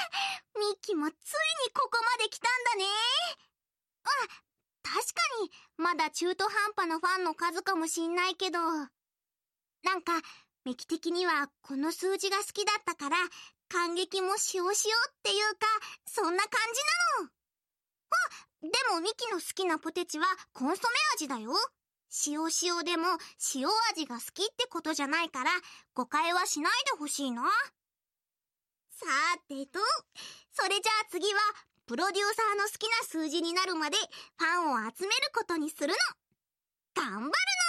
ミッキーもついにここまで来たんだね。確かに、まだ中途半端なファンの数かもしんないけど、なんか、ミキ的にはこの数字が好きだったから、感激もしようしようっていうか、そんな感じなの。でもミキの好きなポテチはコンソメ味だよ。塩塩でも塩味が好きってことじゃないから、誤解はしないでほしいな。さてと、それじゃあ次は、プロデューサーの好きな数字になるまでファンを集めることにするの。頑張るの。